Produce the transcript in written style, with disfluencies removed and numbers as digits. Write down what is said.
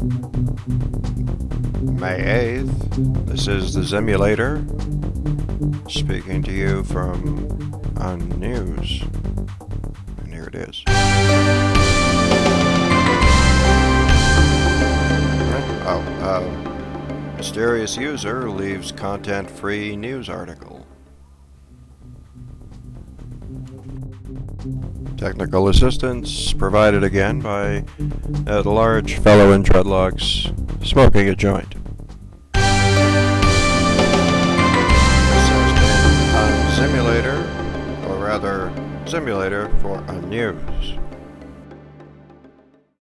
May 8th. This is the Simulator speaking to you from Unnews. And here it is. Mysterious user leaves content-free news article. Technical assistance provided again by a large fellow in dreadlocks smoking a joint. This has been Simulator, or rather, Simulator for Unnews.